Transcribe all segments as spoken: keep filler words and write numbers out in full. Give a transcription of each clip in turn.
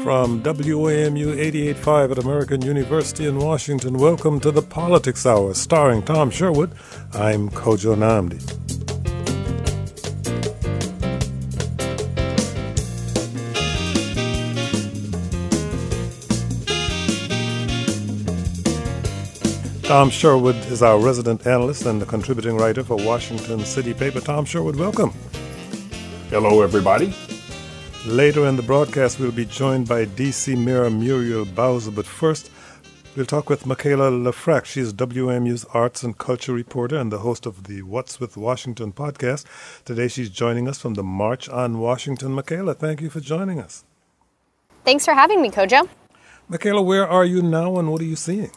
From W A M U eighty-eight point five at American University in Washington, welcome to the Politics Hour, starring Tom Sherwood. I'm Kojo Nnamdi. Tom Sherwood is our resident analyst and the contributing writer for Washington City Paper. Tom Sherwood, welcome. Hello, everybody. Later in the broadcast, we'll be joined by D C Mayor Muriel Bowser. But first, we'll talk with Michaela Lefrak. She is W A M U's arts and culture reporter and the host of the What's with Washington podcast. Today, she's joining us from the March on Washington. Michaela, thank you for joining us. Thanks for having me, Kojo. Michaela, where are you now and what are you seeing?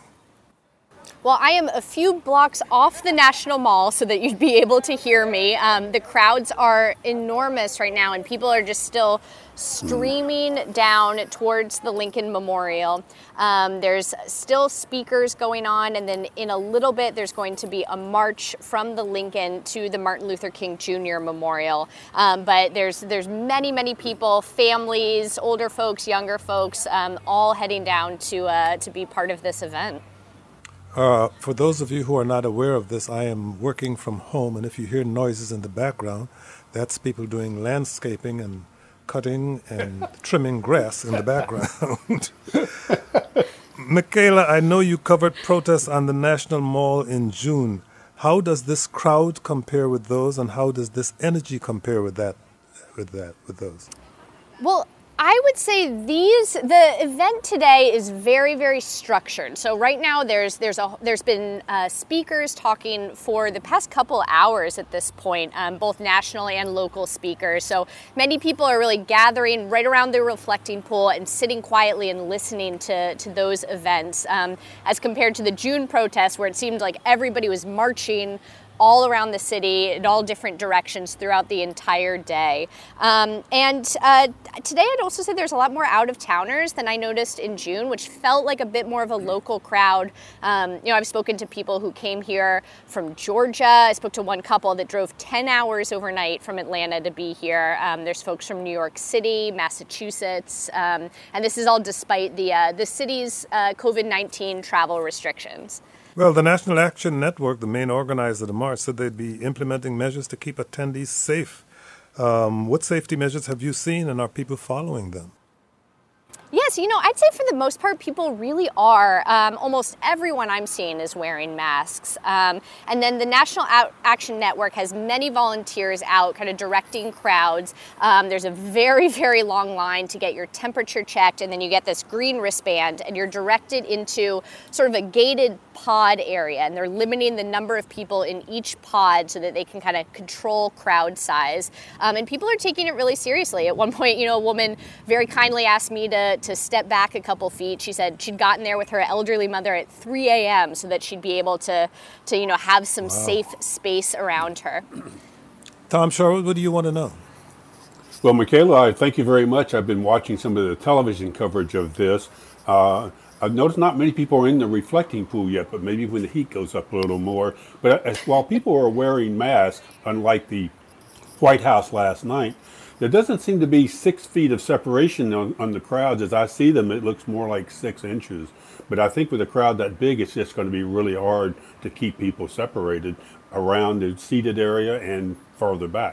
Well, I am a few blocks off the National Mall so that you'd be able to hear me. Um, the crowds are enormous right now, and people are just still streaming down towards the Lincoln Memorial. Um, there's still speakers going on, and then in a little bit, there's going to be a march from the Lincoln to the Martin Luther King Junior Memorial. Um, but there's there's many, many people, families, older folks, younger folks, um, all heading down to uh, to be part of this event. Uh, for those of you who are not aware of this, I am working from home, and if you hear noises in the background, that's people doing landscaping and cutting and trimming grass in the background. Michaela, I know you covered protests on the National Mall in June. How does this crowd compare with those, and how does this energy compare with that, with that, with those? Well, I would say these the event today is very, very structured. So right now there's there's a there's been uh, speakers talking for the past couple hours at this point, um, both national and local speakers. So many people are really gathering right around the reflecting pool and sitting quietly and listening to to those events, um, as compared to the June protests where it seemed like everybody was marching all around the city in all different directions throughout the entire day. Um, and uh, today I'd also say there's a lot more out-of-towners than I noticed in June, which felt like a bit more of a local crowd. Um, you know, I've spoken to people who came here from Georgia. I spoke to one couple that drove ten hours overnight from Atlanta to be here. Um, there's folks from New York City, Massachusetts, um, and this is all despite the, uh, the city's uh, COVID nineteen travel restrictions. Well, the National Action Network, the main organizer of the march, said they'd be implementing measures to keep attendees safe. Um, what safety measures have you seen, and are people following them? Yes, you know, I'd say for the most part, people really are. Um, almost everyone I'm seeing is wearing masks. Um, and then the National Out- Action Network has many volunteers out kind of directing crowds. Um, there's a very, very long line to get your temperature checked, and then you get this green wristband, and you're directed into sort of a gated pod area, and they're limiting the number of people in each pod so that they can kind of control crowd size. Um, and people are taking it really seriously. At one point, you know, a woman very kindly asked me to to step back a couple feet. She said she'd gotten there with her elderly mother at three a.m. so that she'd be able to, to you know, have some wow. safe space around her. Tom Sherwood, what do you want to know? Well, Michaela, I thank you very much. I've been watching some of the television coverage of this. Uh, I've noticed not many people are in the reflecting pool yet, but maybe when the heat goes up a little more. But as, while people are wearing masks, unlike the White House last night, there doesn't seem to be six feet of separation on, on the crowds. As I see them, it looks more like six inches. But I think with a crowd that big, it's just going to be really hard to keep people separated around the seated area and farther back.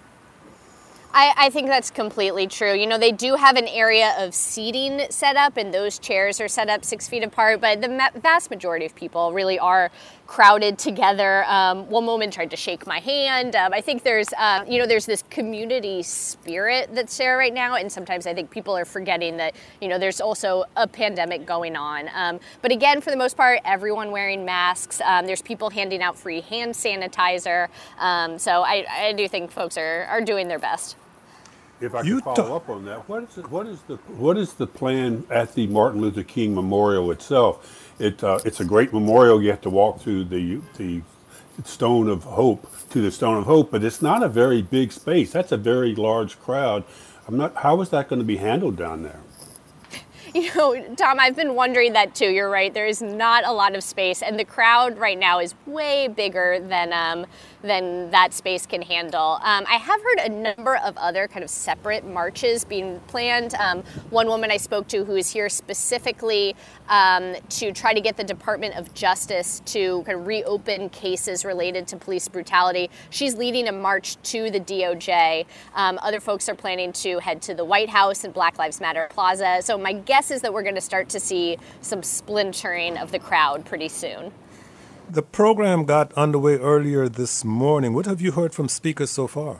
I, I think that's completely true. You know, they do have an area of seating set up, and those chairs are set up six feet apart, but the ma- vast majority of people really are crowded together. Um, one woman tried to shake my hand. Um, I think there's, uh, you know, there's this community spirit that's there right now, and sometimes I think people are forgetting that, you know, there's also a pandemic going on. Um, but again, for the most part, everyone wearing masks. Um, there's people handing out free hand sanitizer. Um, so I, I do think folks are, are doing their best. If I could follow up on that, what is the, what is the what is the plan at the Martin Luther King Memorial itself? It uh, it's a great memorial. You have to walk through the the Stone of Hope to the Stone of Hope, but it's not a very big space. That's a very large crowd. I'm not. How is that going to be handled down there? You know, Tom, I've been wondering that too. You're right. There is not a lot of space, and the crowd right now is way bigger than um, than that space can handle. Um, I have heard a number of other kind of separate marches being planned. Um, one woman I spoke to who is here specifically um, to try to get the Department of Justice to kind of reopen cases related to police brutality. She's leading a march to the D O J. Um, other folks are planning to head to the White House and Black Lives Matter Plaza. So my guess is that we're going to start to see some splintering of the crowd pretty soon. The program got underway earlier this morning. What have you heard from speakers so far?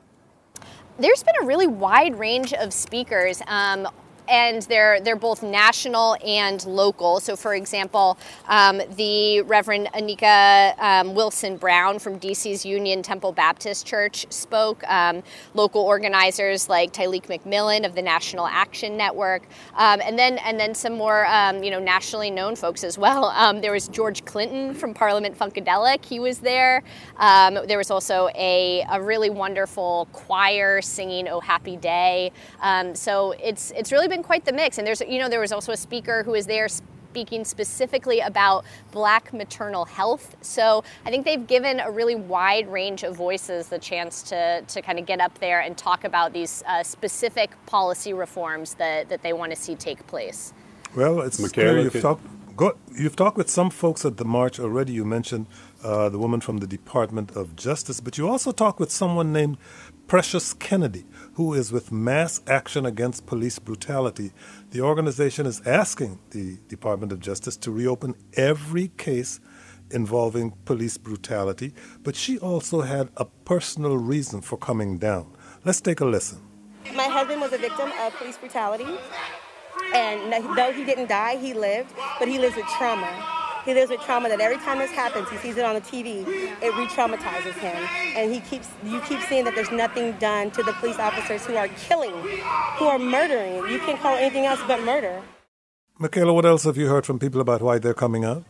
There's been a really wide range of speakers. Um, And they're they're both national and local. So, for example, um, the Reverend Anika um, Wilson Brown from D C's Union Temple Baptist Church spoke. Um, local organizers like Tyleek McMillan of the National Action Network, um, and then and then some more um, you know nationally known folks as well. Um, there was George Clinton from Parliament Funkadelic. He was there. Um, there was also a a really wonderful choir singing "Oh Happy Day." Um, so it's it's really been quite the mix. And there's, you know, there was also a speaker who was there speaking specifically about Black maternal health. So I think they've given a really wide range of voices the chance to to kind of get up there and talk about these uh, specific policy reforms that, that they want to see take place. Well, it's clear you've talked, go, you've talked with some folks at the march already. You mentioned uh, the woman from the Department of Justice, but you also talked with someone named Precious Kennedy, who is with Mass Action Against Police Brutality. The organization is asking the Department of Justice to reopen every case involving police brutality, but she also had a personal reason for coming down. Let's take a listen. My husband was a victim of police brutality, and though he didn't die, he lived, but he lives with trauma. He lives with trauma that every time this happens, he sees it on the T V, it re-traumatizes him. And he keeps, you keep seeing that there's nothing done to the police officers who are killing, who are murdering. You can't call it anything else but murder. Michaela, what else have you heard from people about why they're coming out?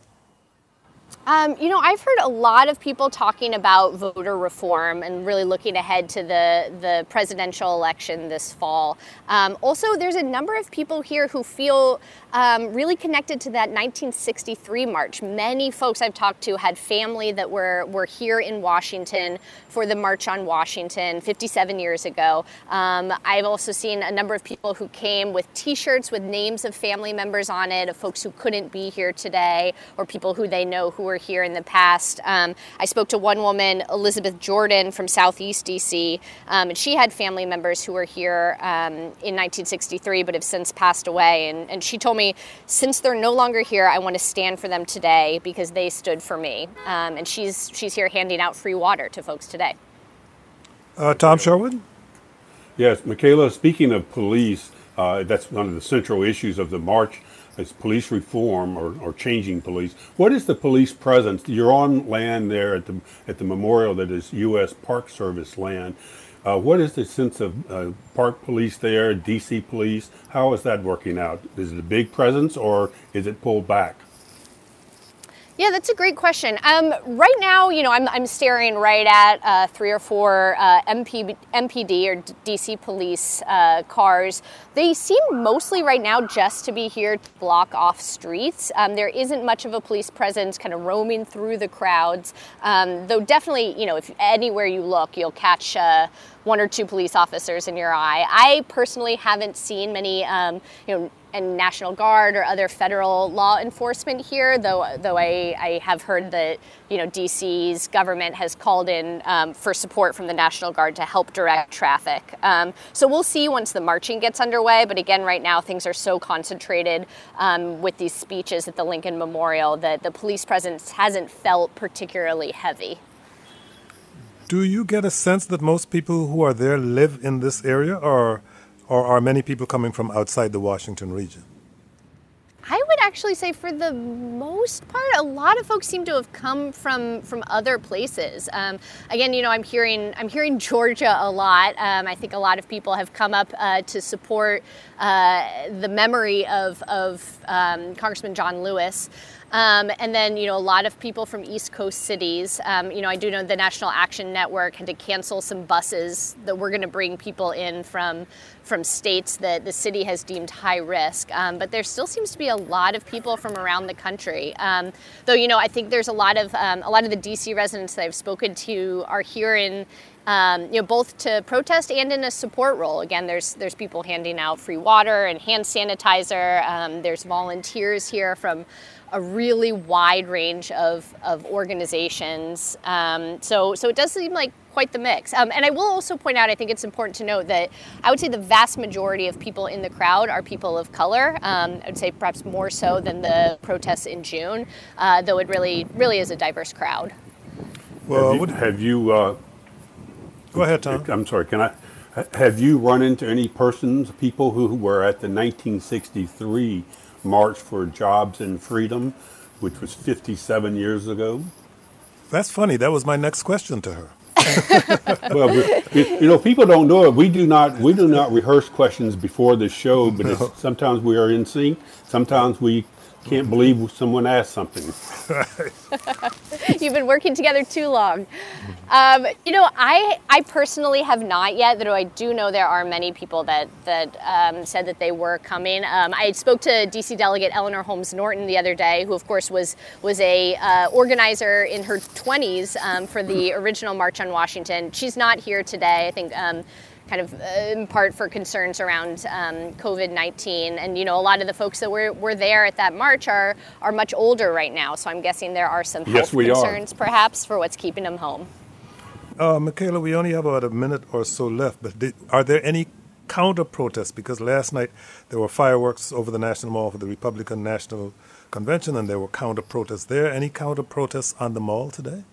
Um, you know, I've heard a lot of people talking about voter reform and really looking ahead to the, the presidential election this fall. Um, also, there's a number of people here who feel um, really connected to that nineteen sixty-three march. Many folks I've talked to had family that were, were here in Washington for the March on Washington fifty-seven years ago. Um, I've also seen a number of people who came with T-shirts with names of family members on it, of folks who couldn't be here today, or people who they know who were here in the past. Um, I spoke to one woman, Elizabeth Jordan from Southeast D C, um, and she had family members who were here um, in nineteen sixty-three but have since passed away. And, and she told me, since they're no longer here, I want to stand for them today because they stood for me. Um, and she's she's here handing out free water to folks today. Uh, Tom Sherwood? Yes, Michaela, speaking of police, uh, that's one of the central issues of the march. Is police reform or, or changing police. What is the police presence? You're on land there at the at the memorial that is U S Park Service land. Uh, what is the sense of uh, park police there, D C police? How is that working out? Is it a big presence or is it pulled back? Yeah, that's a great question. Um, right now, you know, I'm, I'm staring right at uh, three or four uh, M P, M P D or D C police uh, cars. They seem mostly right now just to be here to block off streets. Um, there isn't much of a police presence kind of roaming through the crowds, um, though definitely, you know, if anywhere you look, you'll catch uh, one or two police officers in your eye. I personally haven't seen many, um, you know, and National Guard or other federal law enforcement here, though though I, I have heard that, you know, D C's government has called in um, for support from the National Guard to help direct traffic. Um, so we'll see once the marching gets underway, but again, right now things are so concentrated um, with these speeches at the Lincoln Memorial that the police presence hasn't felt particularly heavy. Do you get a sense that most people who are there live in this area, or Or are many people coming from outside the Washington region? I would actually say for the most part, a lot of folks seem to have come from from other places. Um, again, you know, I'm hearing I'm hearing Georgia a lot. Um, I think a lot of people have come up uh, to support uh, the memory of of um, Congressman John Lewis. Um, and then, you know, a lot of people from East Coast cities, um, you know, I do know the National Action Network had to cancel some buses that were going to bring people in from from states that the city has deemed high risk. Um, but there still seems to be a lot of people from around the country. Um, though, you know, I think there's a lot of um, a lot of the D C residents that I've spoken to are here in Um, you know, both to protest and in a support role. Again, there's there's people handing out free water and hand sanitizer. Um, there's volunteers here from a really wide range of, of organizations. Um, so so it does seem like quite the mix. Um, and I will also point out, I think it's important to note that I would say the vast majority of people in the crowd are people of color. Um, I would say perhaps more so than the protests in June, uh, though it really really is a diverse crowd. Well, have you, have you uh, Go ahead, Tom. I'm sorry, can I, have you run into any persons, people who were at the nineteen sixty-three March for Jobs and Freedom, which was fifty-seven years ago? That's funny. That was my next question to her. Well, we, you know, people don't know it. We do not, we do not rehearse questions before the show, but No. it's, sometimes we are in sync. Sometimes we can't believe someone asked something. You've been working together too long. Um, you know, I I personally have not yet, though I do know there are many people that that um, said that they were coming. Um, I spoke to D C Delegate Eleanor Holmes Norton the other day, who of course was was a uh, organizer in her twenties um, for the original March on Washington. She's not here today, I think. Um, kind of uh, in part for concerns around um, COVID nineteen. And, you know, a lot of the folks that were, were there at that march are are much older right now. So I'm guessing there are some health Yes, we concerns are. perhaps for what's keeping them home. Uh, Michaela, we only have about a minute or so left, but did, are there any counter-protests? Because last night there were fireworks over the National Mall for the Republican National Convention, and there were counter-protests there. Any counter-protests on the mall today?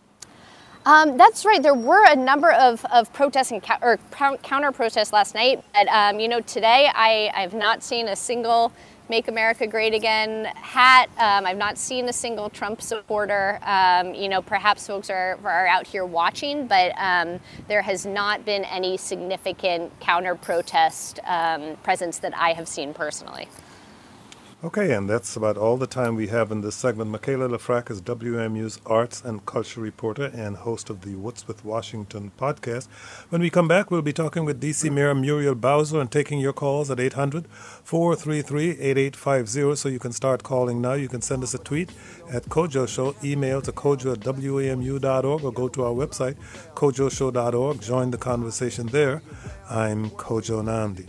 Um, that's right. There were a number of, of protests and co- or counter protests last night. But, um, you know, today I, I have not seen a single Make America Great Again hat. Um, I've not seen a single Trump supporter. Um, you know, perhaps folks are, are out here watching, but um, there has not been any significant counter protest um, presence that I have seen personally. Okay, and that's about all the time we have in this segment. Michaela Lefrak is W M U's arts and culture reporter and host of the What's with Washington podcast. When we come back, we'll be talking with D C Mayor Muriel Bowser and taking your calls at eight hundred, four three three, eight eight five zero. So you can start calling now. You can send us a tweet at Kojo Show, email to kojo at w a m u dot org, or go to our website, kojo show dot org. Join the conversation there. I'm Kojo Nnamdi.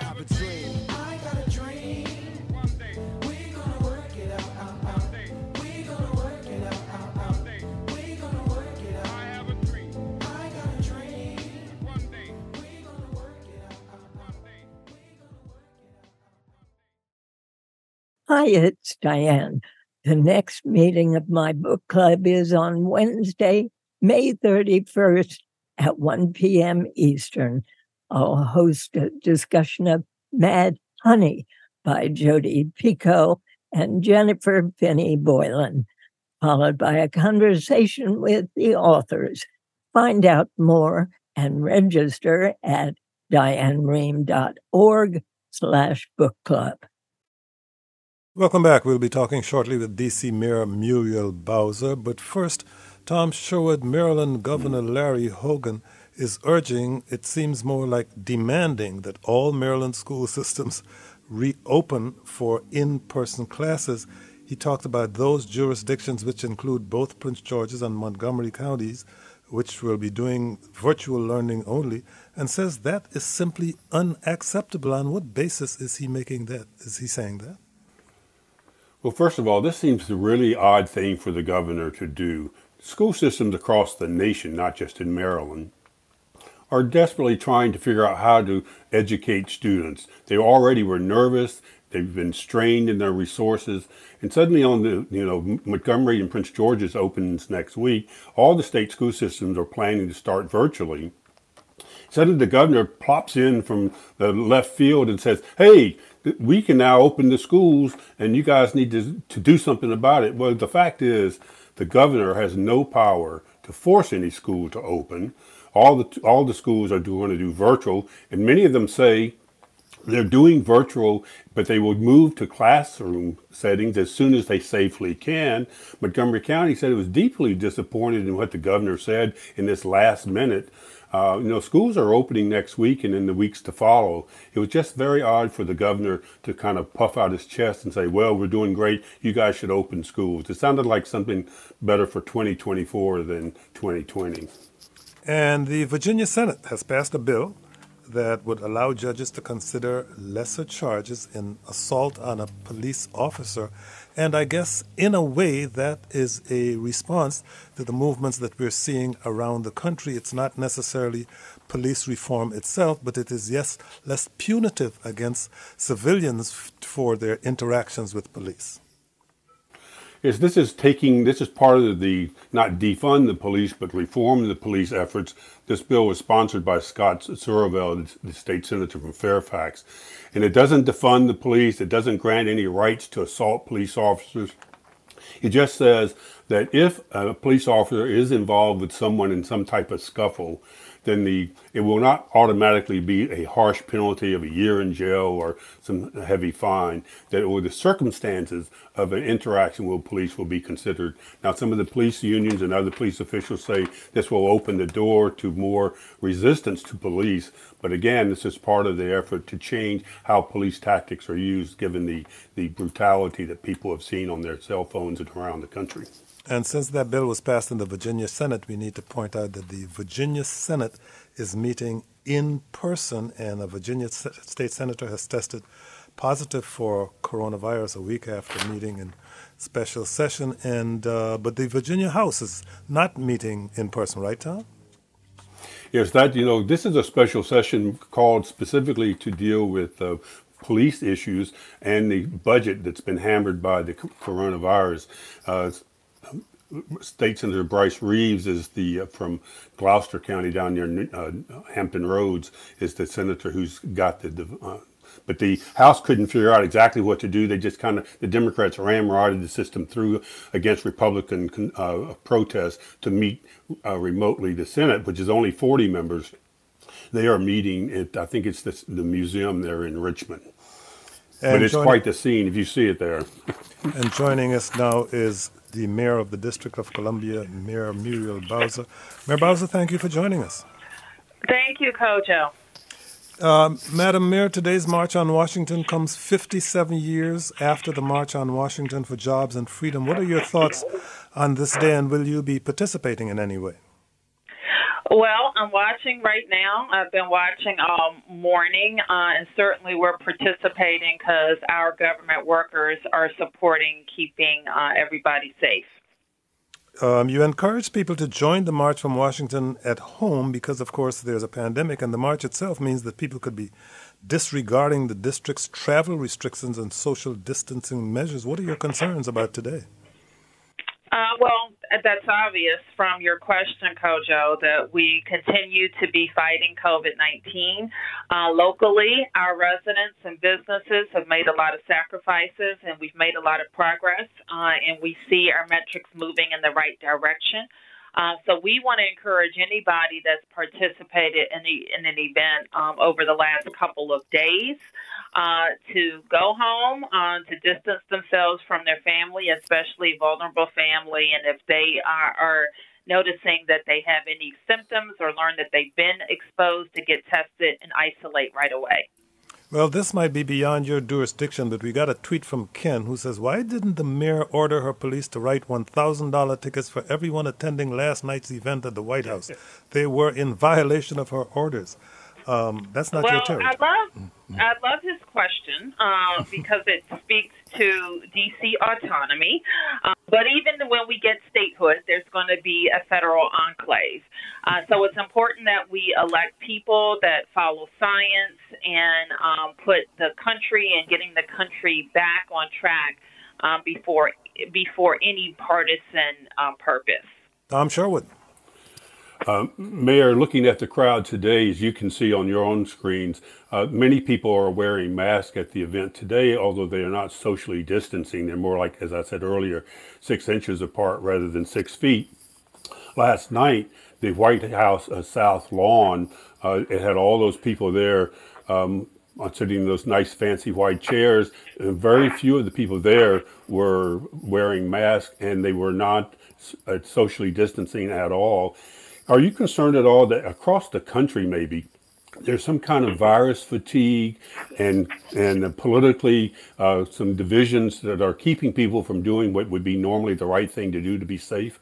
Hi, it's Diane. The next meeting of my book club is on Wednesday, May thirty-first at one p.m. Eastern. I'll host a discussion of Mad Honey by Jodi Picoult and Jennifer Finney Boylan, followed by a conversation with the authors. Find out more and register at dianerehm.org slash book club. Welcome back. We'll be talking shortly with D C Mayor Muriel Bowser. But first, Tom Sherwood, Maryland Governor Larry Hogan is urging, it seems more like demanding, that all Maryland school systems reopen for in-person classes. He talked about those jurisdictions, which include both Prince George's and Montgomery counties, which will be doing virtual learning only, and says that is simply unacceptable. On what basis is he making that? Is he saying that? Well, first of all, this seems a really odd thing for the governor to do. School systems across the nation, not just in Maryland, are desperately trying to figure out how to educate students. They already were nervous. They've been strained in their resources. And suddenly on the, you know, Montgomery and Prince George's opens next week, all the state school systems are planning to start virtually. Suddenly the governor plops in from the left field and says, hey, we can now open the schools and you guys need to, to do something about it. Well, the fact is the governor has no power to force any school to open. All the all the schools are going to do virtual, and many of them say They're doing virtual, but they will move to classroom settings as soon as they safely can. Montgomery County said it was deeply disappointed in what the governor said in this last minute. Uh, you know, schools are opening next week and in the weeks to follow. It was just very odd for the governor to kind of puff out his chest and say, well, we're doing great. You guys should open schools. It sounded like something better for twenty twenty-four than twenty twenty. And the Virginia Senate has passed a bill that would allow judges to consider lesser charges in assault on a police officer. And I guess in a way that is a response to the movements that we're seeing around the country. It's not necessarily police reform itself, but it is, yes, less punitive against civilians f- for their interactions with police. Yes, this is taking, this is part of the, not defund the police, but reform the police efforts. This bill was sponsored by Scott Sorovel, the state senator from Fairfax. And it doesn't defund the police. It doesn't grant any rights to assault police officers. It just says that if a police officer is involved with someone in some type of scuffle, then the it will not automatically be a harsh penalty of a year in jail or some heavy fine. That or the circumstances of an interaction with police will be considered. Now, some of the police unions and other police officials say this will open the door to more resistance to police. But again, this is part of the effort to change how police tactics are used, given the, the brutality that people have seen on their cell phones and around the country. And since that bill was passed in the Virginia Senate, we need to point out that the Virginia Senate is meeting in person, and a Virginia state senator has tested positive for coronavirus a week after meeting in special session. And uh, but the Virginia House is not meeting in person, right, Tom? Yes, that, you know, this is a special session called specifically to deal with uh, police issues and the budget that's been hammered by the coronavirus. Uh, State Senator Bryce Reeves is the uh, from Gloucester County down near uh, Hampton Roads is the senator who's got the. Uh, but the House couldn't figure out exactly what to do. They just kind of the Democrats ramrodded the system through against Republican uh, protests to meet uh, remotely the Senate, which is only forty members. They are meeting at I think it's the, the museum there in Richmond. And but it's joining, quite the scene if you see it there. And joining us now is the Mayor of the District of Columbia, Mayor Muriel Bowser. Mayor Bowser, thank you for joining us. Thank you, Kojo. Um, Madam Mayor, today's March on Washington comes fifty-seven years after the March on Washington for Jobs and Freedom. What are your thoughts on this day, and will you be participating in any way? Well, I'm watching right now. I've been watching all morning, uh, and certainly we're participating because our government workers are supporting keeping uh, everybody safe. Um, you encourage people to join the March from Washington at home because, of course, there's a pandemic, and the march itself means that people could be disregarding the district's travel restrictions and social distancing measures. What are your concerns about today? Uh, well, that's obvious from your question, Kojo, that we continue to be fighting COVID nineteen. Uh, locally, our residents and businesses have made a lot of sacrifices, and we've made a lot of progress, uh, and we see our metrics moving in the right direction. Uh, so we want to encourage anybody that's participated in, the, in an event um, over the last couple of days uh, to go home, uh, to distance themselves from their family, especially vulnerable family. And if they are, are noticing that they have any symptoms or learn that they've been exposed, to get tested and isolate right away. Well, this might be beyond your jurisdiction, but we got a tweet from Ken who says, why didn't the mayor order her police to write one thousand dollars tickets for everyone attending last night's event at the White House? They were in violation of her orders. Um, that's not well, your territory. I love, I love his question uh, because it speaks to D C autonomy. Uh, but even when we get statehood, there's going to be a federal enclave. Uh, so it's important that we elect people that follow science and um, put the country and getting the country back on track um, before before any partisan um, purpose. Tom Sherwood. Uh, Mayor, looking at the crowd today, as you can see on your own screens, uh, many people are wearing masks at the event today, although they are not socially distancing. They're more like, as I said earlier, six inches apart rather than six feet. Last night, the White House uh, South Lawn, uh, it had all those people there. Um, uh, sitting in those nice fancy white chairs. And very few of the people there were wearing masks, and they were not uh, socially distancing at all. Are you concerned at all that across the country maybe there's some kind of virus fatigue and and politically uh, some divisions that are keeping people from doing what would be normally the right thing to do to be safe?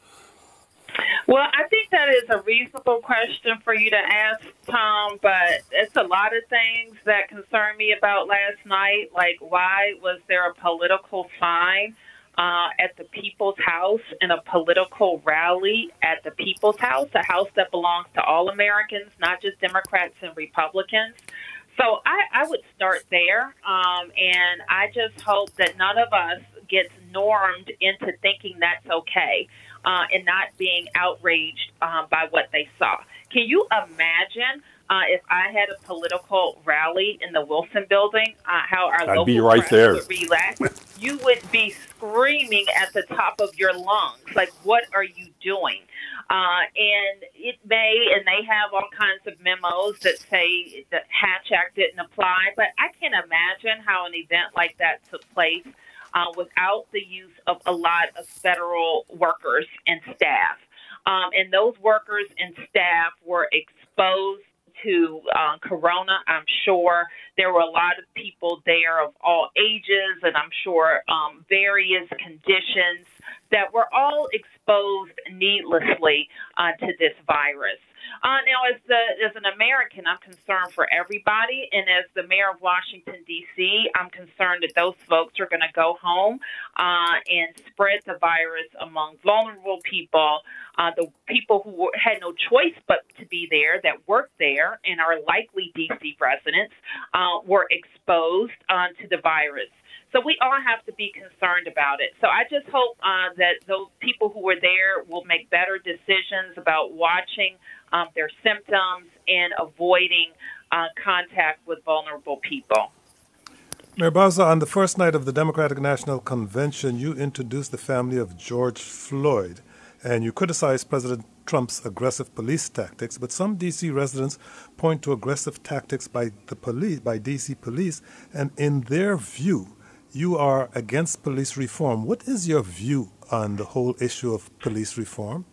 Well, I think that is a reasonable question for you to ask, Tom, but it's a lot of things that concern me about last night. Like, why was there a political sign uh, at the People's House and a political rally at the People's House, a house that belongs to all Americans, not just Democrats and Republicans? So I, I would start there, um, and I just hope that none of us gets normed into thinking that's okay uh, and not being outraged um, by what they saw. Can you imagine uh, if I had a political rally in the Wilson Building, uh, how our I'd local be right press there. would react? You would be screaming at the top of your lungs, like, what are you doing? Uh, and it may, and they have all kinds of memos that say the Hatch Act didn't apply, but I can't imagine how an event like that took place uh, without the use of a lot of federal workers and staff. Um, and those workers and staff were exposed to uh, corona, I'm sure. There were a lot of people there of all ages, and I'm sure um, various conditions that were all exposed needlessly uh, to this virus. Uh, now, as the as an American, I'm concerned for everybody, and as the mayor of Washington, D C, I'm concerned that those folks are going to go home uh, and spread the virus among vulnerable people, uh, the people who were, had no choice but to be there, that work there, and are likely D C residents, uh, were exposed uh, to the virus. So we all have to be concerned about it. So I just hope uh, that those people who were there will make better decisions about watching um, their symptoms and avoiding uh, contact with vulnerable people. Mayor Bowser, on the first night of the Democratic National Convention, you introduced the family of George Floyd, and you criticized President Trump's aggressive police tactics, but some D C residents point to aggressive tactics by the police, by D C police, and in their view, you are against police reform. What is your view on the whole issue of police reform?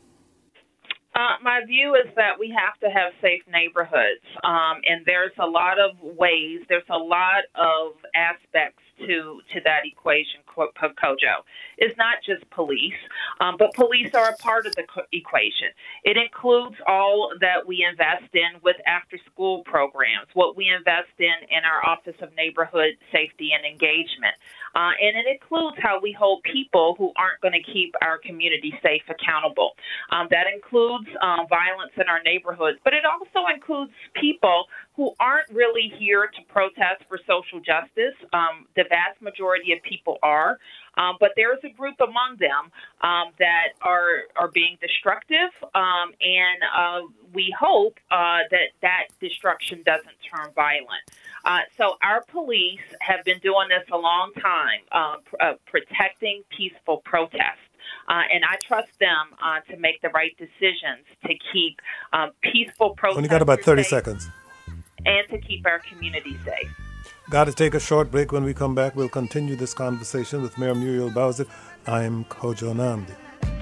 Uh, my view is that we have to have safe neighborhoods, um, and there's a lot of ways, there's a lot of aspects to to that equation, Kojo. It's not just police, um, but police are a part of the co- equation. It includes all that we invest in with after-school programs, what we invest in in our Office of Neighborhood Safety and Engagement. Uh, and it includes how we hold people who aren't going to keep our community safe accountable. Um, that includes um, violence in our neighborhoods, but it also includes people who aren't really here to protest for social justice. Um, the vast majority of people are, um, but there's a group among them um, that are are being destructive, um, and uh, we hope uh, that that destruction doesn't turn violent. Uh, so our police have been doing this a long time, uh, pr- uh, protecting peaceful protest. Uh, and I trust them uh, to make the right decisions to keep um, peaceful protesters Only got about thirty safe seconds. and to keep our community safe. Got to take a short break. When we come back, we'll continue this conversation with Mayor Muriel Bowser. I'm Kojo Nnamdi.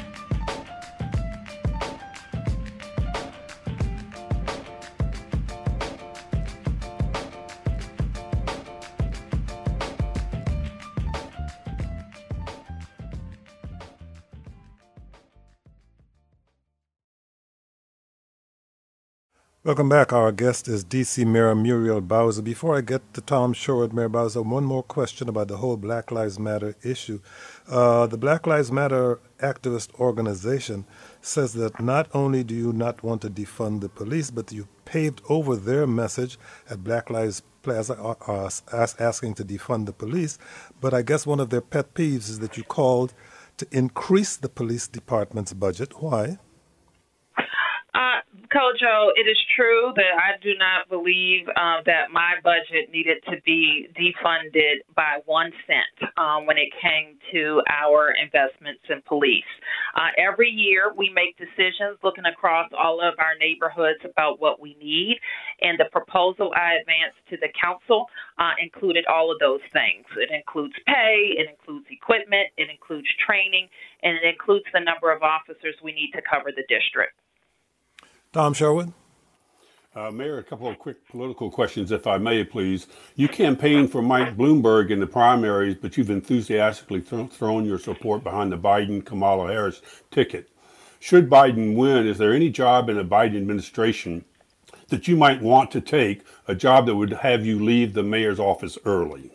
Welcome back. Our guest is D C Mayor Muriel Bowser. Before I get to Tom Sherwood, Mayor Bowser, one more question about the whole Black Lives Matter issue. Uh, the Black Lives Matter activist organization says that not only do you not want to defund the police, but you paved over their message at Black Lives Plaza uh, uh, asking to defund the police. But I guess one of their pet peeves is that you called to increase the police department's budget. Why? Uh, Kojo, it is true that I do not believe uh, that my budget needed to be defunded by one cent um, when it came to our investments in police. Uh, every year we make decisions looking across all of our neighborhoods about what we need, and the proposal I advanced to the council uh, included all of those things. It includes pay, it includes equipment, it includes training, and it includes the number of officers we need to cover the district. Tom Sherwood. Uh, Mayor, a couple of quick political questions, if I may, please. You campaigned for Mike Bloomberg in the primaries, but you've enthusiastically th- thrown your support behind the Biden-Kamala Harris ticket. Should Biden win, is there any job in the Biden administration that you might want to take, a job that would have you leave the mayor's office early?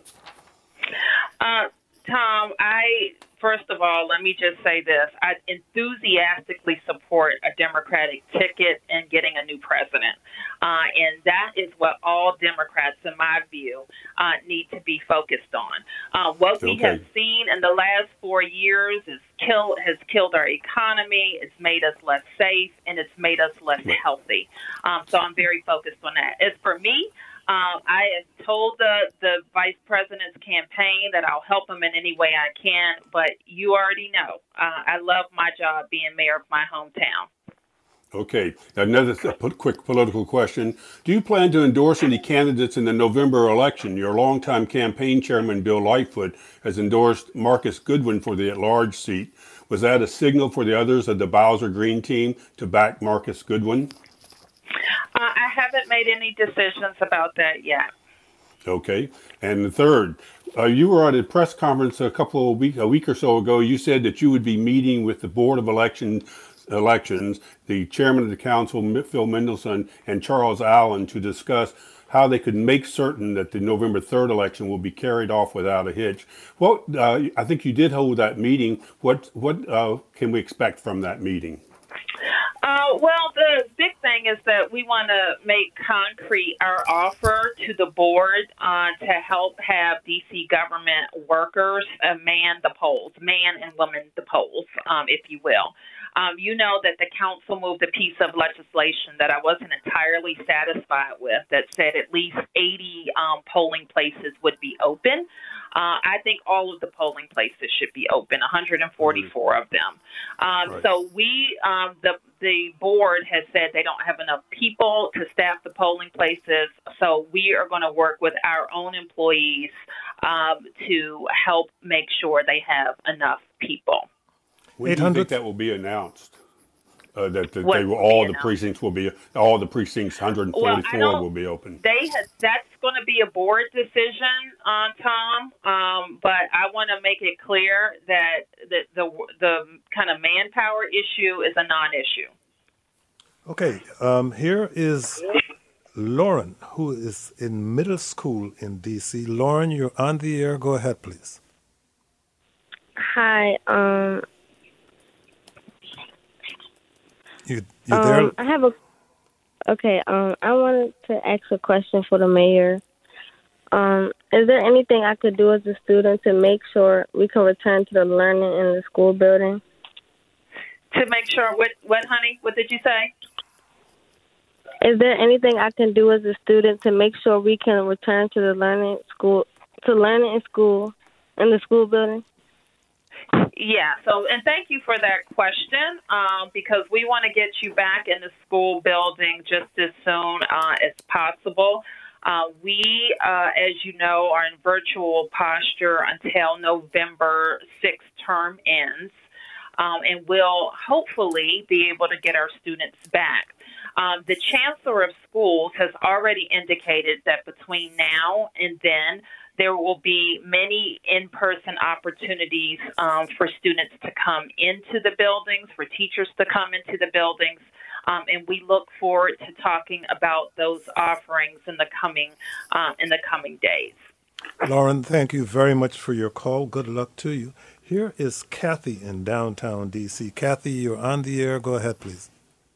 Uh, Tom, I... First of all, let me just say this. I enthusiastically support a Democratic ticket and getting a new president. Uh, and that is what all Democrats, in my view, uh, need to be focused on. Uh, what we okay. have seen in the last four years is kill, has killed our economy. It's made us less safe, and it's made us less healthy. Um, so I'm very focused on that. As for me, Uh, I have told the, the vice president's campaign that I'll help him in any way I can, but you already know uh, I love my job being mayor of my hometown. Okay, another th- quick political question. Do you plan to endorse any candidates in the November election? Your longtime campaign chairman, Bill Lightfoot, has endorsed Marcus Goodwin for the at-large seat. Was that a signal for the others of the Bowser Green team to back Marcus Goodwin? Uh, I haven't made any decisions about that yet. Okay. And the third, uh, you were at a press conference a couple of week, a week or so ago. You said that you would be meeting with the Board of Election, Elections, the chairman of the council, Phil Mendelssohn, and Charles Allen to discuss how they could make certain that the November third election will be carried off without a hitch. Well, uh, I think you did hold that meeting. What, what uh, can we expect from that meeting? Uh, well, the big thing is that we want to make concrete our offer to the board uh, to help have D C government workers uh, man the polls, man and woman the polls, um, if you will. Um, you know that the council moved a piece of legislation that I wasn't entirely satisfied with that said at least eighty um, polling places would be open. Uh, I think all of the polling places should be open, one hundred forty-four of them. Um, right. So we, um, the the board has said they don't have enough people to staff the polling places. So we are going to work with our own employees um, to help make sure they have enough people. When do you think that will be announced? Uh, that the, What they will, will all be the announced? precincts will be, all the precincts, one hundred forty-four Well, I don't- will be open. They have, that's going to be a board decision, uh, Tom. Um, but I want to make it clear that the, the the kind of manpower issue is a non-issue. Okay, um, here is Lauren, who is in middle school in D C. Lauren, you're on the air. Go ahead, please. Hi. Um, You, you there? um, I have a. Okay. Um, I wanted to ask a question for the mayor. Um, is there anything I could do as a student to make sure we can return to the learning in the school building? To make sure, what, what, honey? What did you say? Is there anything I can do as a student to make sure we can return to the learning school to learning in school in the school building? Yeah, so, and thank you for that question, um, because we want to get you back in the school building just as soon uh, as possible. Uh, we, uh, as you know, are in virtual posture until November sixth term ends, um, and we'll hopefully be able to get our students back. Um, the Chancellor of Schools has already indicated that between now and then, there will be many in-person opportunities um, for students to come into the buildings, for teachers to come into the buildings, um, and we look forward to talking about those offerings in the coming uh, in the coming days. Lauren, thank you very much for your call. Good luck to you. Here is Kathy in downtown D C. Kathy, you're on the air. Go ahead, please.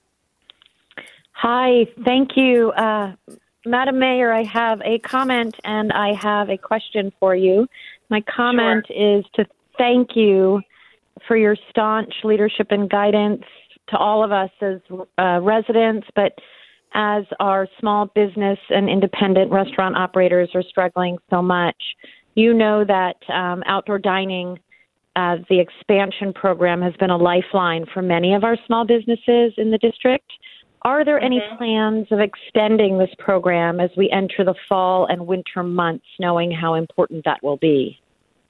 Hi, thank you. Uh, Madam Mayor, I have a comment and I have a question for you. My comment Sure. is to thank you for your staunch leadership and guidance to all of us as uh, residents, but as our small business and independent restaurant operators are struggling so much. You know that um, outdoor dining, uh, the expansion program, has been a lifeline for many of our small businesses in the district. Are there any Mm-hmm. plans of extending this program as we enter the fall and winter months, knowing how important that will be?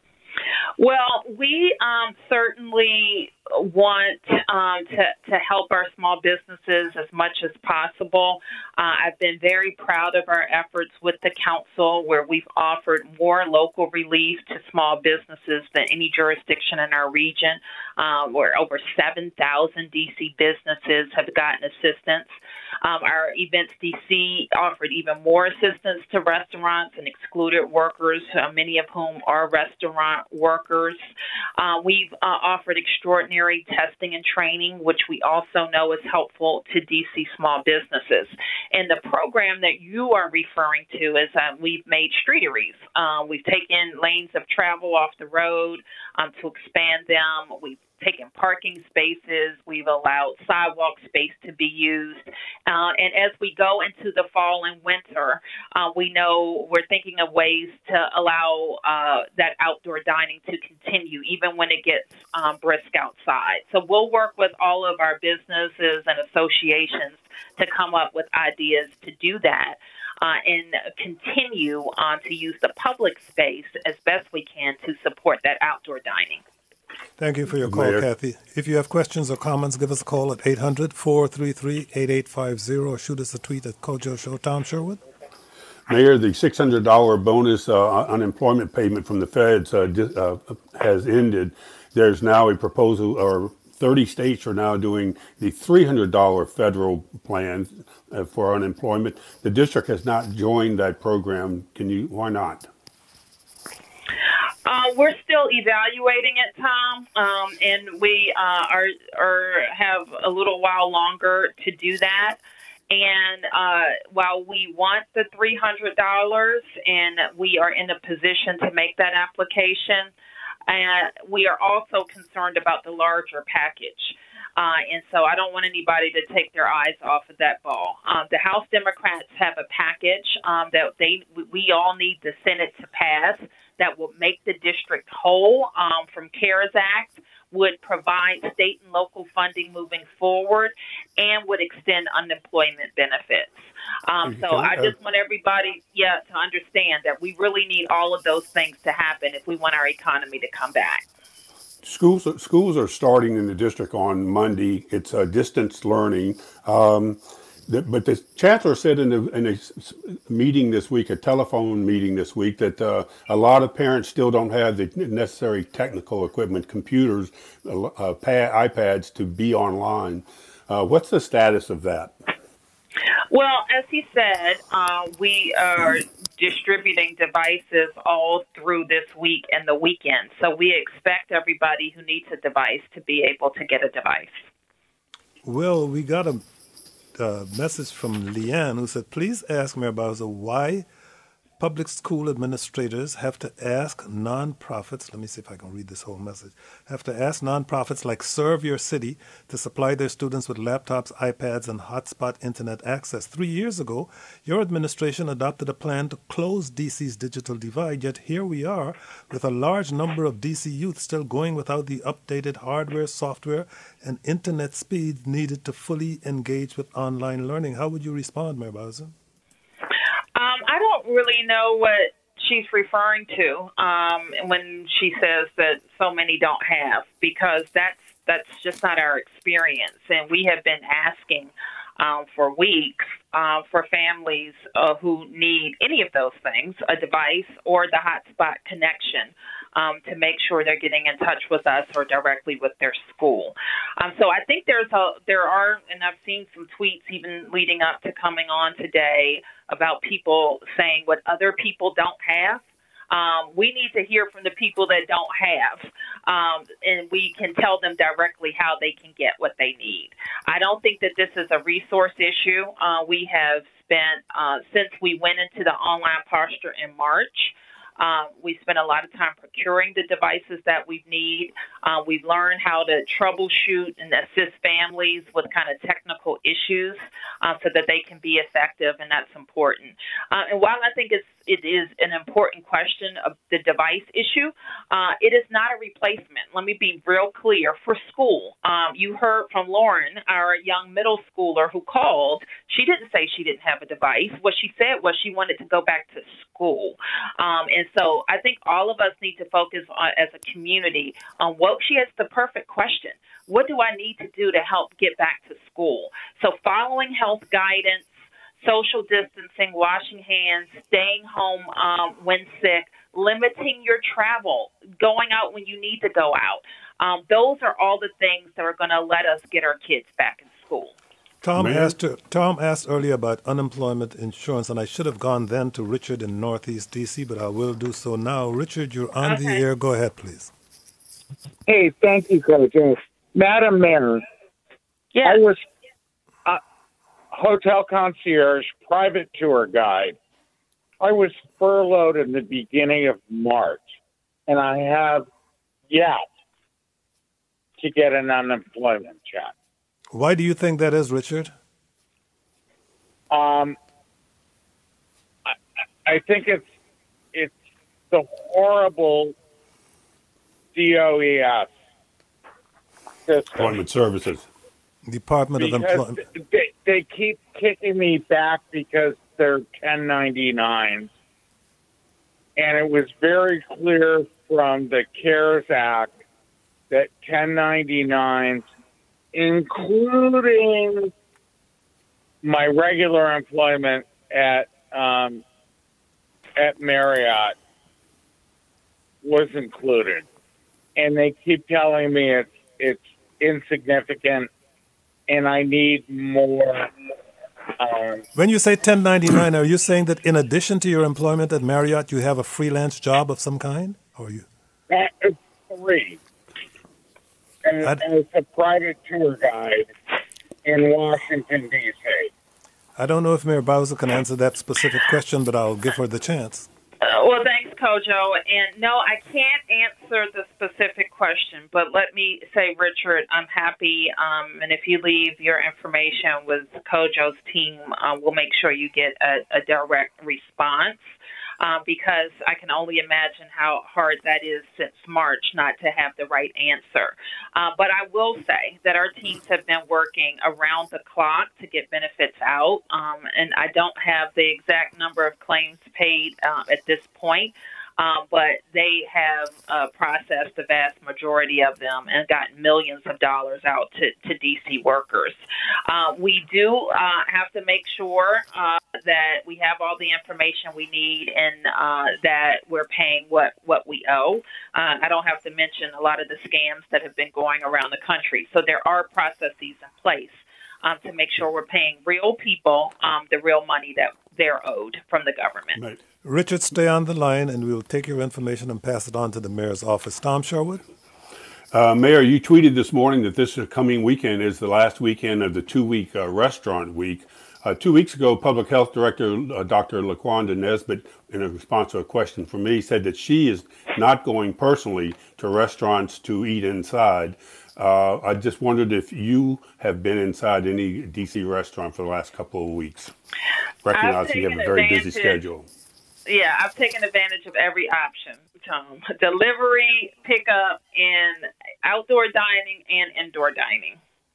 Well, we um, certainly want um, to, to help our small businesses as much as possible. Uh, I've been very proud of our efforts with the council, where we've offered more local relief to small businesses than any jurisdiction in our region, um, where over seven thousand D C businesses have gotten assistance. Um, our Events D C offered even more assistance to restaurants and excluded workers, uh, many of whom are restaurant workers. Uh, we've uh, offered extraordinary testing and training, which we also know is helpful to D C small businesses. And the program that you are referring to is uh, we've made streeteries. Uh, we've taken lanes of travel off the road um, to expand them. We've taken parking spaces. We've allowed sidewalk space to be used. Uh, and as we go into the fall and winter, uh, we know we're thinking of ways to allow uh, that outdoor dining to continue, even when it gets um, brisk outside. So we'll work with all of our businesses and associations to come up with ideas to do that. Uh, and continue uh, to use the public space as best we can to support that outdoor dining. Thank you for your call, Mayor. Kathy. If you have questions or comments, give us a call at eight hundred, four three three, eight eight five zero or shoot us a tweet at Kojo Show. Tom Sherwood? Mayor, the six hundred dollars bonus uh, unemployment payment from the feds uh, di- uh, has ended. There's now a proposal, or thirty states are now doing the three hundred dollars federal plan uh, for unemployment. The district has not joined that program. Can you? Why not? Uh, we're still evaluating it, Tom, um, and we uh, are, are have a little while longer to do that. And uh, while we want the three hundred dollars and we are in a position to make that application, uh, we are also concerned about the larger package. Uh, and so I don't want anybody to take their eyes off of that ball. Um, the House Democrats have a package um, that they we all need the Senate to pass that will make the district whole um, from CARES Act, would provide state and local funding moving forward, and would extend unemployment benefits. Um, so I just want everybody, yeah, to understand that we really need all of those things to happen if we want our economy to come back. Schools schools are starting in the district on Monday. It's uh, distance learning. Um, the, but the chancellor said in a, in a meeting this week, a telephone meeting this week, that uh, a lot of parents still don't have the necessary technical equipment, computers, uh, pad, iPads to be online. Uh, what's the status of that? Well, as he said, uh, we are distributing devices all through this week and the weekend. So we expect everybody who needs a device to be able to get a device. Well, we got a uh, message from Leanne who said, please ask Mayor Bowser why public school administrators have to ask nonprofits, let me see if I can read this whole message, have to ask nonprofits like Serve Your City to supply their students with laptops, iPads, and hotspot internet access. Three years ago, your administration adopted a plan to close D C's digital divide, yet here we are with a large number of D C youth still going without the updated hardware, software, and internet speed needed to fully engage with online learning. How would you respond, Mayor Bowser? Um, I don't really know what she's referring to um, when she says that so many don't have, because that's that's just not our experience. And we have been asking um, for weeks uh, for families uh, who need any of those things, a device or the hotspot connection, um, to make sure they're getting in touch with us or directly with their school. Um, so I think there's a there are, and I've seen some tweets even leading up to coming on today about people saying what other people don't have. Um, we need to hear from the people that don't have, um, and we can tell them directly how they can get what they need. I don't think that this is a resource issue. Uh, we have spent, uh, since we went into the online posture in March, Um, we spend a lot of time procuring the devices that we need. Uh, we've learned how to troubleshoot and assist families with kind of technical issues uh, so that they can be effective, and that's important. Uh, and while I think it's, it is an important question of the device issue, uh, it is not a replacement. Let me be real clear. For school, um, you heard from Lauren, our young middle schooler who called. She didn't say she didn't have a device. What she said was she wanted to go back to school. Um, and so I think all of us need to focus on, as a community, on what she has the perfect question. What do I need to do to help get back to school? So following health guidance, social distancing, washing hands, staying home um, when sick, limiting your travel, going out when you need to go out. Um, those are all the things that are going to let us get our kids back in school. Tom Man. asked Tom asked earlier about unemployment insurance, and I should have gone then to Richard in Northeast D C, but I will do so now. Richard, you're on Okay. the air. Go ahead, please. Hey, thank you, Coach. Madam Mayor, Yeah. I was a hotel concierge, private tour guide. I was furloughed in the beginning of March, and I have yet to get an unemployment check. Why do you think that is, Richard? Um, I, I think it's it's the horrible D O E S system. Employment Services. Department of Because Employment. they, they keep kicking me back because they're ten ninety-nines. And it was very clear from the CARES Act that ten ninety-nines, including my regular employment at um, at Marriott, was included. And they keep telling me it's it's insignificant and I need more. Um, When you say ten ninety-nine, are you saying that in addition to your employment at Marriott, you have a freelance job of some kind? Or you? that is three. And, I'd- and it's a private tour guide in Washington, D C I don't know if Mayor Bowser can answer that specific question, but I'll give her the chance. Uh, well, thanks, Kojo. And no, I can't answer the specific question, but let me say, Richard, I'm happy. Um, and if you leave your information with Kojo's team, uh, we'll make sure you get a, a direct response. Uh, because I can only imagine how hard that is since March not to have the right answer. Uh, but I will say that our teams have been working around the clock to get benefits out, um, and I don't have the exact number of claims paid uh, at this point. Uh, but they have uh, processed the vast majority of them and gotten millions of dollars out to, to D C workers. Uh, we do uh, have to make sure uh, that we have all the information we need and uh, that we're paying what, what we owe. Uh, I don't have to mention a lot of the scams that have been going around the country. So there are processes in place um, to make sure we're paying real people um, the real money that they're owed from the government. Right. Richard, stay on the line, and we'll take your information and pass it on to the mayor's office. Tom Sherwood? Uh, Mayor, you tweeted this morning that this coming weekend is the last weekend of the two-week uh, restaurant week. Uh, two weeks ago, Public Health Director uh, Doctor LaQuanda Nesbitt, in a response to a question from me, said that she is not going personally to restaurants to eat inside. Uh, I just wondered if you have been inside any D C restaurant for the last couple of weeks, recognizing you have a very busy schedule. Yeah, I've taken advantage of every option, Tom. Delivery, pickup, and outdoor dining and indoor dining.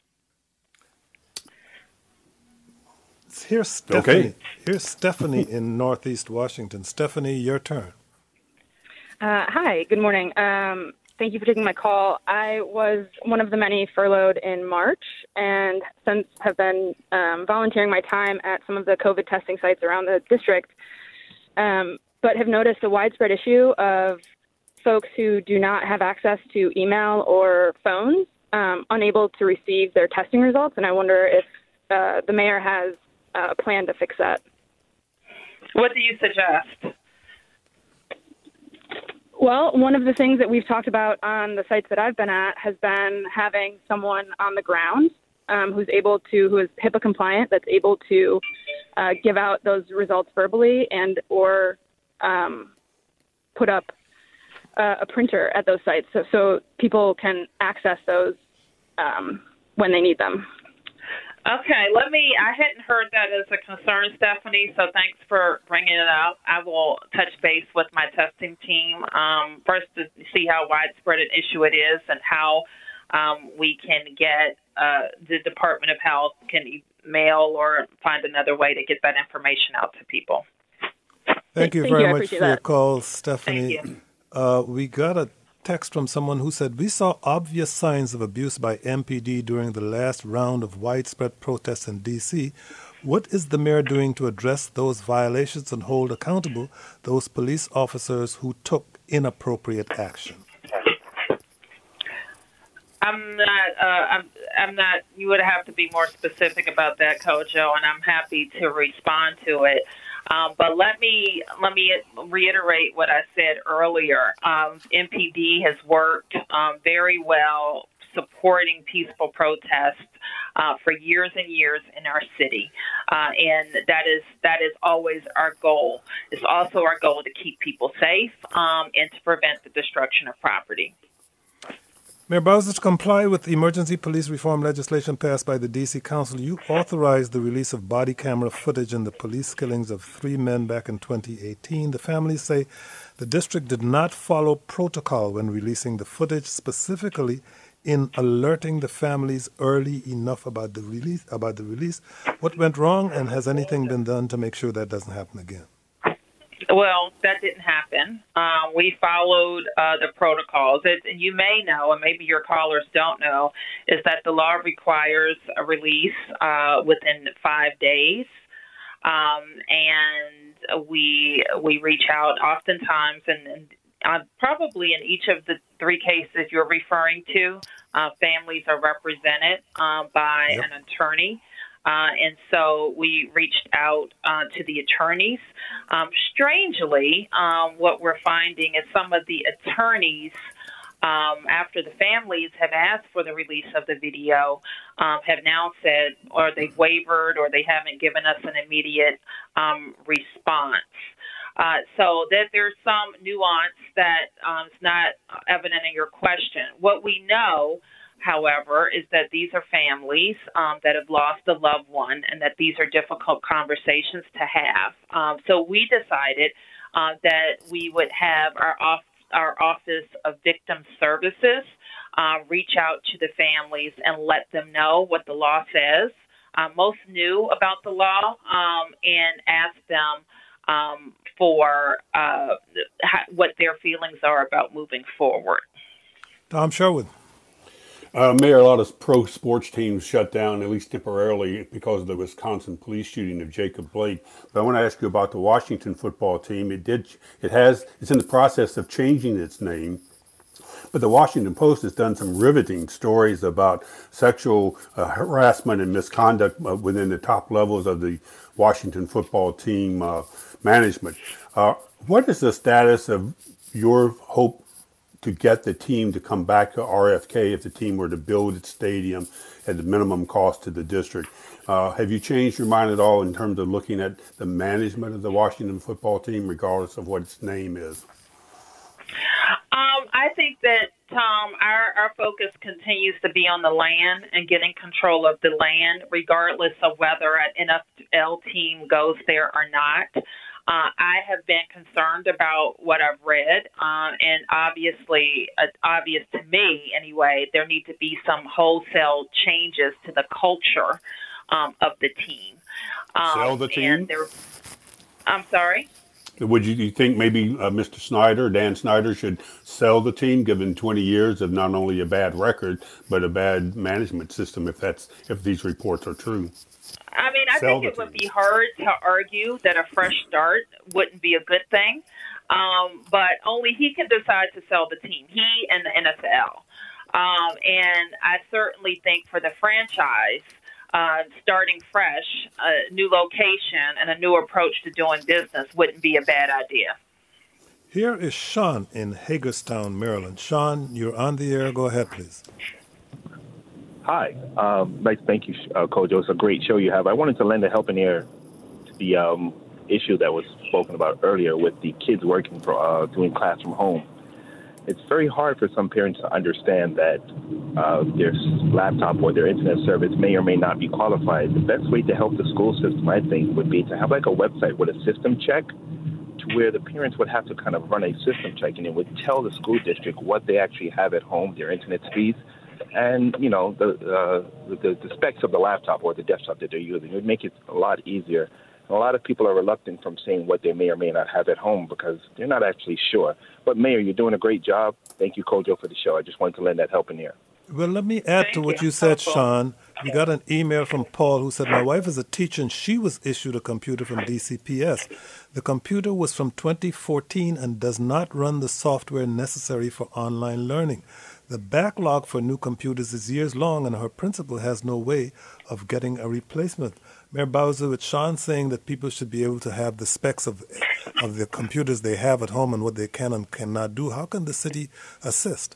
Here's Stephanie. Okay. Here's Stephanie in Northeast Washington. Stephanie, your turn. Uh, hi, good morning. Um, thank you for taking my call. I was one of the many furloughed in March and since have been um, volunteering my time at some of the COVID testing sites around the district, um, but have noticed a widespread issue of folks who do not have access to email or phones, um, unable to receive their testing results. And I wonder if uh, the mayor has a plan to fix that. What do you suggest? Well, one of the things that we've talked about on the sites that I've been at has been having someone on the ground um, who's able to, who is HIPAA compliant, that's able to uh, give out those results verbally and or um, put up uh, a printer at those sites so, so people can access those um, when they need them. Okay, let me, I hadn't heard that as a concern, Stephanie, so thanks for bringing it up. I will touch base with my testing team, um, first to see how widespread an issue it is and how um, we can get, uh, the Department of Health can mail or find another way to get that information out to people. Thank you Thank very you, I much for appreciate your that. call, Stephanie. Thank you. Uh, we got a text from someone who said, we saw obvious signs of abuse by M P D during the last round of widespread protests in D C. What is the mayor doing to address those violations and hold accountable those police officers who took inappropriate action? I'm not, uh, I'm, I'm not, you would have to be more specific about that, Kojo, and I'm happy to respond to it. Um, but let me let me reiterate what I said earlier. Um, M P D has worked um, very well supporting peaceful protests uh, for years and years in our city, uh, and that is that is always our goal. It's also our goal to keep people safe um, and to prevent the destruction of property. Mayor Bowser, to comply with the emergency police reform legislation passed by the D C Council, you authorized the release of body camera footage in the police killings of three men back in twenty eighteen. The families say the district did not follow protocol when releasing the footage, specifically in alerting the families early enough about the release. About the release. What went wrong, and has anything been done to make sure that doesn't happen again? Well, that didn't happen. Uh, we followed uh, the protocols. It, and you may know, and maybe your callers don't know, is that the law requires a release uh, within five days. Um, and we we reach out oftentimes, and, and uh, probably in each of the three cases you're referring to, uh, families are represented uh, by Yep. an attorney. Uh, and so we reached out uh, to the attorneys. Um, strangely, um, what we're finding is some of the attorneys, um, after the families have asked for the release of the video, um, have now said, or they've wavered, or they haven't given us an immediate um, response. Uh, so that there's some nuance that um, is not evident in your question. What we know, however, is that these are families um, that have lost a loved one, and that these are difficult conversations to have. Um, so we decided uh, that we would have our, off- our Office of Victim Services uh, reach out to the families and let them know what the law says. Uh, most knew about the law um, and ask them um, for uh, ha- what their feelings are about moving forward. Tom Sherwood. Uh, Mayor, a lot of pro sports teams shut down, at least temporarily, because of the Wisconsin police shooting of Jacob Blake. But I want to ask you about the Washington football team. It did, it has, it's in the process of changing its name. But the Washington Post has done some riveting stories about sexual uh, harassment and misconduct uh, within the top levels of the Washington football team uh, management. Uh, what is the status of your hope to get the team to come back to R F K if the team were to build its stadium at the minimum cost to the district? Uh, have you changed your mind at all in terms of looking at the management of the Washington football team, regardless of what its name is? Um, I think that, Tom, our, our focus continues to be on the land and getting control of the land, regardless of whether an N F L team goes there or not. Uh, I have been concerned about what I've read, uh, and obviously, uh, obvious to me anyway, there need to be some wholesale changes to the culture um, of the team. Um, Sell the team? And there, I'm sorry? Would you, you think maybe uh, Mister Snyder, Dan Snyder, should sell the team, given twenty years of not only a bad record, but a bad management system, if that's if these reports are true? I mean, I Sell think the it would team. be hard to argue that a fresh start wouldn't be a good thing, um, but only he can decide to sell the team, he and the N F L. Um, and I certainly think for the franchise, uh, starting fresh, a new location, and a new approach to doing business wouldn't be a bad idea. Here is Sean in Hagerstown, Maryland. Sean, you're on the air. Go ahead, please. Hi. Um, nice, thank you, uh, Kojo. It's a great show you have. I wanted to lend a helping ear to the um, issue that was spoken about earlier with the kids working for uh, doing class from home. It's very hard for some parents to understand that uh, their laptop or their internet service may or may not be qualified. The best way to help the school system, I think, would be to have like a website with a system check, to where the parents would have to kind of run a system check, and it would tell the school district what they actually have at home, their internet speeds, and, you know, the, uh, the, the specs of the laptop or the desktop that they're using. It would make it a lot easier. A lot of people are reluctant from saying what they may or may not have at home because they're not actually sure. But, Mayor, you're doing a great job. Thank you, Kojo, for the show. I just wanted to lend that helping ear. Well, let me add Thank to what you. you said, Sean. We got an email from Paul who said, my wife is a teacher and she was issued a computer from D C P S. The computer was from twenty fourteen and does not run the software necessary for online learning. The backlog for new computers is years long and her principal has no way of getting a replacement. Mayor Bowser, with Sean saying that people should be able to have the specs of of the computers they have at home and what they can and cannot do, how can the city assist?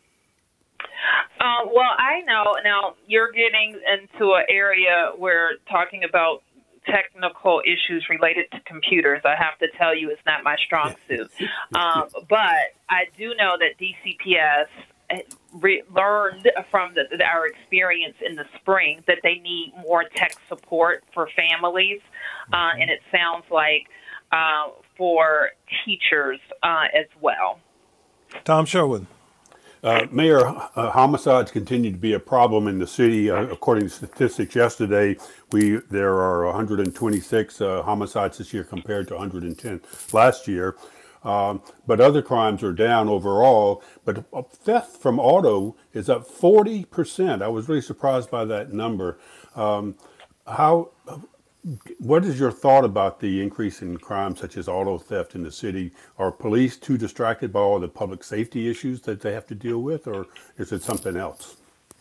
Uh, well, I know now you're getting into an area where talking about technical issues related to computers, I have to tell you, it's not my strong suit. Um, but I do know that D C P S re- learned from the, the, our experience in the spring that they need more tech support for families, uh, and it sounds like uh, for teachers uh, as well. Tom Sherwood. Uh, Mayor, uh, homicides continue to be a problem in the city. Uh, according to statistics yesterday, we there are one hundred twenty-six uh, homicides this year compared to one hundred ten last year. Um, but other crimes are down overall. But theft from auto is up forty percent. I was really surprised by that number. Um, how? What is your thought about the increase in crime such as auto theft in the city? Are police too distracted by all the public safety issues that they have to deal with, or is it something else?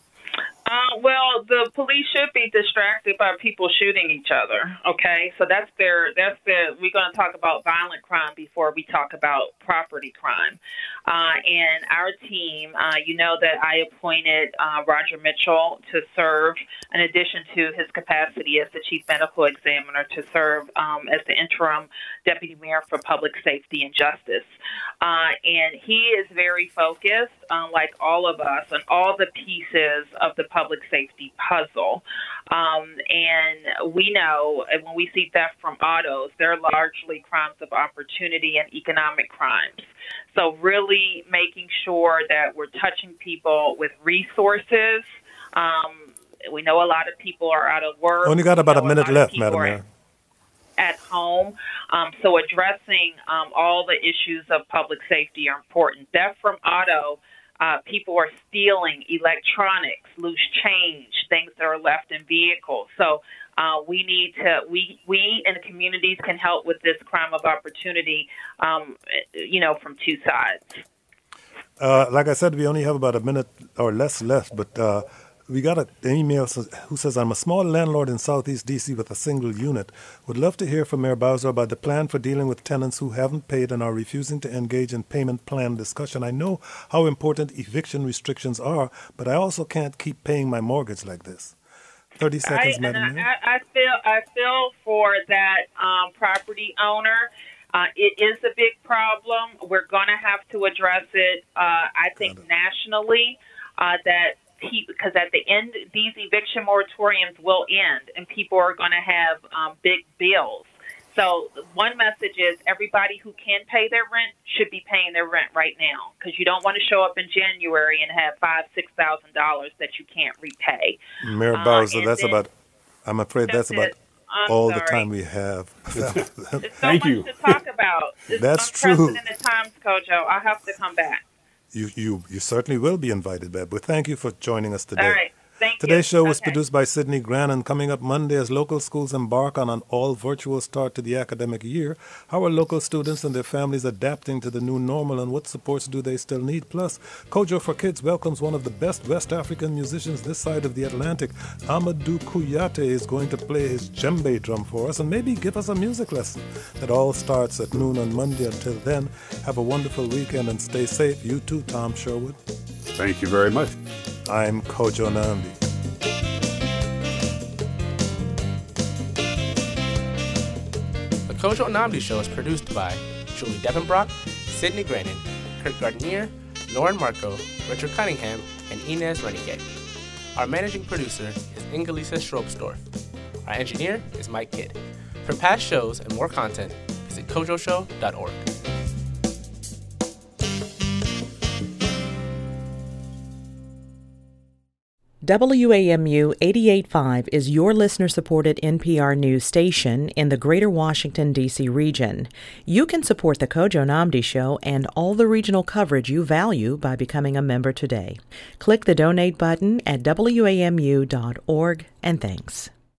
Uh, well, the police should be distracted by people shooting each other. Okay, so that's their that's their. We're going to talk about violent crime before we talk about property crime. Uh, and our team, uh, you know that I appointed uh, Roger Mitchell to serve, in addition to his capacity as the chief medical examiner, to serve um, as the interim deputy mayor for public safety and justice. Uh, and he is very focused, uh, like all of us, on all the pieces of the public safety puzzle. Um, and we know when we see theft from autos, they're largely crimes of opportunity and economic crimes. So really making sure that we're touching people with resources. Um, we know a lot of people are out of work. Only got about a minute left, Madam Mayor. At home. Um, so addressing um, all the issues of public safety are important. Theft from auto, uh, people are stealing electronics, loose change, things that are left in vehicles. So uh, we need to, we, we in the communities can help with this crime of opportunity, um, you know, from two sides. Uh, like I said, we only have about a minute or less left, but uh, we got an email who says, I'm a small landlord in Southeast D C with a single unit. Would love to hear from Mayor Bowser about the plan for dealing with tenants who haven't paid and are refusing to engage in payment plan discussion. I know how important eviction restrictions are, but I also can't keep paying my mortgage like this. thirty seconds, I, Madam Mayor. I, I feel I feel for that um, property owner. Uh, it is a big problem. We're going to have to address it, uh, I think, nationally, uh, that because at the end, these eviction moratoriums will end, and people are going to have um, big bills. So one message is everybody who can pay their rent should be paying their rent right now, because you don't want to show up in January and have five, six thousand dollars that you can't repay. Mayor Uh, Bowser, and that's then- about. I'm afraid that's, That's about it. I'm all the sorry. time we have. There's so Thank much you. to talk about. It's That's true. unprecedented times, Kojo. I'll have to come back. You, you, you certainly will be invited back. But thank you for joining us today. All right. Thank Today's you. show was Okay. produced by Sydney Grannon. Coming up Monday, as local schools embark on an all-virtual start to the academic year, how are local students and their families adapting to the new normal, and what supports do they still need? Plus, Kojo for Kids welcomes one of the best West African musicians this side of the Atlantic. Amadou Kouyaté is going to play his djembe drum for us and maybe give us a music lesson. That all starts at noon on Monday. Until then, have a wonderful weekend and stay safe. You too, Tom Sherwood. Thank you very much. I'm Kojo Nambi. Kojo Nnamdi Show is produced by Julie Devenbrock, Sydney Grannon, Kurt Gardenier, Lauren Marco, Richard Cunningham, and Inez Renike. Our managing producer is Ingelisa Strobsdorf. Our engineer is Mike Kidd. For past shows and more content, visit kojo show dot org. W A M U eighty-eight point five is your listener-supported N P R news station in the greater Washington, D C region. You can support the Kojo Nnamdi Show and all the regional coverage you value by becoming a member today. Click the donate button at W A M U dot org, and thanks.